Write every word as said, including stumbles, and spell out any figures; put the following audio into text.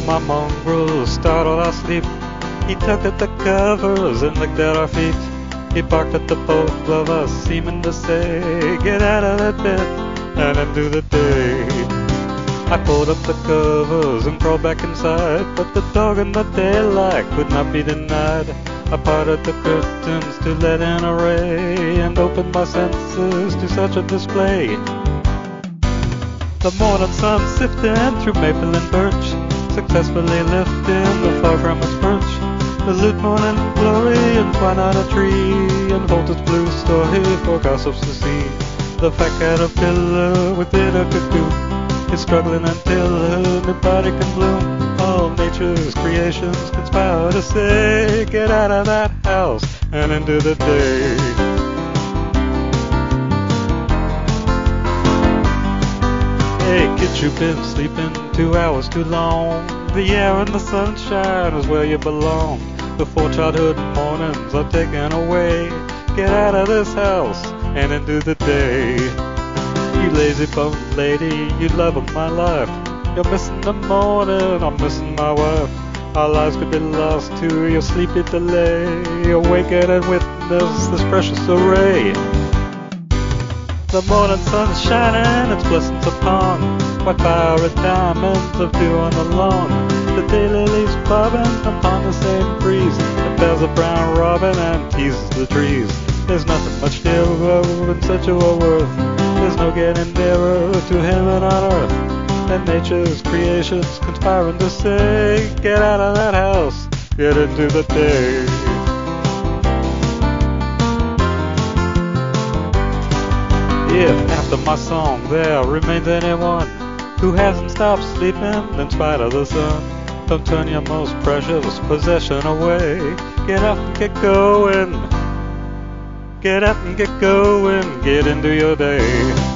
my mongrels startled our sleep. He tugged at the covers and licked at our feet. He barked at the both of us, seeming to say, get out of that bed and into the day. I pulled up the covers and crawled back inside, but the dog in the daylight could not be denied. I parted the curtains to let in a ray and opened my senses to such a display. The morning sun sifting through maple and birch, successfully lifting the fog from its perch. The lute morning glory entwined on a tree unfolds its blue story for gossips to see. The fat caterpillar within a cocoon is struggling until her new body can bloom. All nature's creations conspire to say, get out of that house and into the day. Hey kid, you've been sleeping two hours too long. The air and the sunshine is where you belong. Before childhood mornings are taken away, get out of this house and into the day. You lazy bum lady, you love of my life. You're missing the morning, I'm missing my wife. Our lives could be lost to your sleepy delay. Awaken and witness this precious array. The morning sun's shining, its blessings upon white fiery diamonds of dew on the lawn. The daylilies bobbing upon the same breeze, it bells a brown robin and teases the trees. There's nothing much dearer than such a worth. There's no getting nearer to heaven on earth. And nature's creations conspiring to say, get out of that house, get into the day. If after my song there remains anyone who hasn't stopped sleeping in spite of the sun, don't turn your most precious possession away. Get up and get going. Get up and get going. Get into your day.